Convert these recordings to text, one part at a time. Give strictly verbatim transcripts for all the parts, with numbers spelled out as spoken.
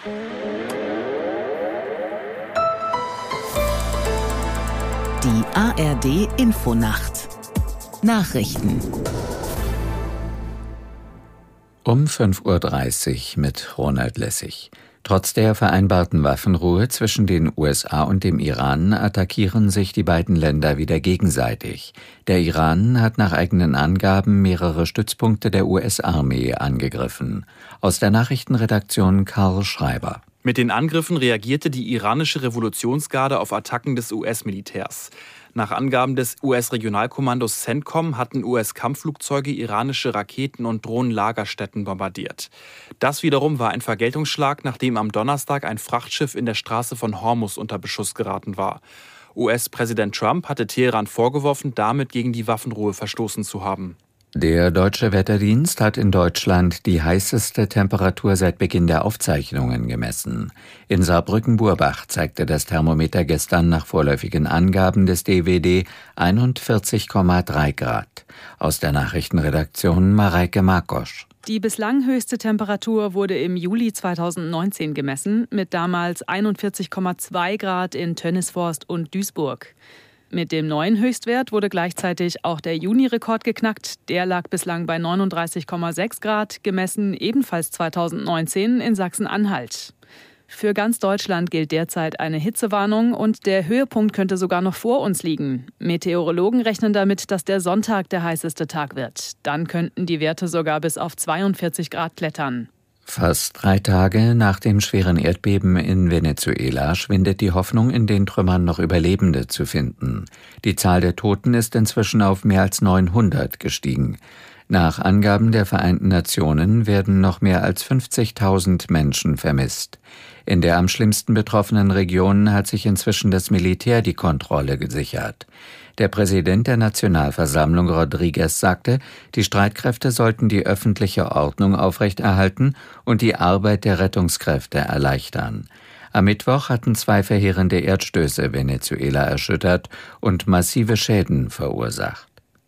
Die A R D-Infonacht Nachrichten um fünf Uhr dreißig mit Ronald Lessig. Trotz der vereinbarten Waffenruhe zwischen den U S A und dem Iran attackieren sich die beiden Länder wieder gegenseitig. Der Iran hat nach eigenen Angaben mehrere Stützpunkte der U S-Armee angegriffen. Aus der Nachrichtenredaktion Karl Schreiber. Mit den Angriffen reagierte die iranische Revolutionsgarde auf Attacken des U S-Militärs. Nach Angaben des U S-Regionalkommandos CENTCOM hatten U S-Kampfflugzeuge iranische Raketen- und Drohnenlagerstätten bombardiert. Das wiederum war ein Vergeltungsschlag, nachdem am Donnerstag ein Frachtschiff in der Straße von Hormuz unter Beschuss geraten war. U S-Präsident Trump hatte Teheran vorgeworfen, damit gegen die Waffenruhe verstoßen zu haben. Der Deutsche Wetterdienst hat in Deutschland die heißeste Temperatur seit Beginn der Aufzeichnungen gemessen. In Saarbrücken-Burbach zeigte das Thermometer gestern nach vorläufigen Angaben des D W D einundvierzig Komma drei Grad. Aus der Nachrichtenredaktion Mareike Markosch. Die bislang höchste Temperatur wurde im Juli zweitausendneunzehn gemessen, mit damals einundvierzig Komma zwei Grad in Tönnisvorst und Duisburg. Mit dem neuen Höchstwert wurde gleichzeitig auch der Juni-Rekord geknackt. Der lag bislang bei neununddreißig Komma sechs Grad, gemessen ebenfalls zweitausendneunzehn in Sachsen-Anhalt. Für ganz Deutschland gilt derzeit eine Hitzewarnung und der Höhepunkt könnte sogar noch vor uns liegen. Meteorologen rechnen damit, dass der Sonntag der heißeste Tag wird. Dann könnten die Werte sogar bis auf zweiundvierzig Grad klettern. Fast drei Tage nach dem schweren Erdbeben in Venezuela schwindet die Hoffnung, in den Trümmern noch Überlebende zu finden. Die Zahl der Toten ist inzwischen auf mehr als neunhundert gestiegen. Nach Angaben der Vereinten Nationen werden noch mehr als fünfzigtausend Menschen vermisst. In der am schlimmsten betroffenen Region hat sich inzwischen das Militär die Kontrolle gesichert. Der Präsident der Nationalversammlung Rodriguez sagte, die Streitkräfte sollten die öffentliche Ordnung aufrechterhalten und die Arbeit der Rettungskräfte erleichtern. Am Mittwoch hatten zwei verheerende Erdstöße Venezuela erschüttert und massive Schäden verursacht.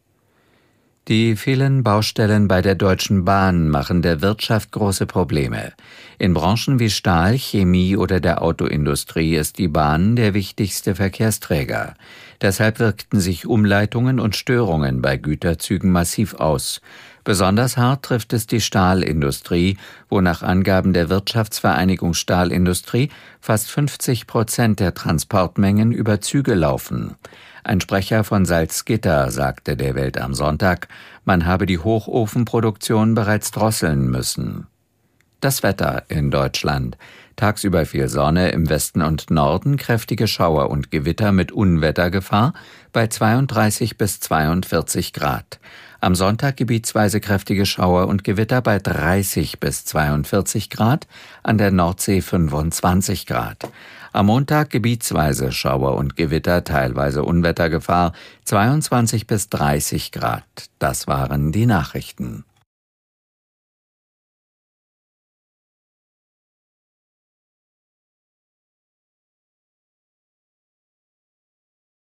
Die vielen Baustellen bei der Deutschen Bahn machen der Wirtschaft große Probleme. In Branchen wie Stahl, Chemie oder der Autoindustrie ist die Bahn der wichtigste Verkehrsträger. Deshalb wirkten sich Umleitungen und Störungen bei Güterzügen massiv aus. Besonders hart trifft es die Stahlindustrie, wo nach Angaben der Wirtschaftsvereinigung Stahlindustrie fast fünfzig Prozent der Transportmengen über Züge laufen. Ein Sprecher von Salzgitter sagte der Welt am Sonntag, man habe die Hochofenproduktion bereits drosseln müssen. Das Wetter in Deutschland. Tagsüber viel Sonne, im Westen und Norden kräftige Schauer und Gewitter mit Unwettergefahr bei zweiunddreißig bis zweiundvierzig Grad. Am Sonntag gebietsweise kräftige Schauer und Gewitter bei dreißig bis zweiundvierzig Grad, an der Nordsee fünfundzwanzig Grad. Am Montag gebietsweise Schauer und Gewitter, teilweise Unwettergefahr, zweiundzwanzig bis dreißig Grad. Das waren die Nachrichten.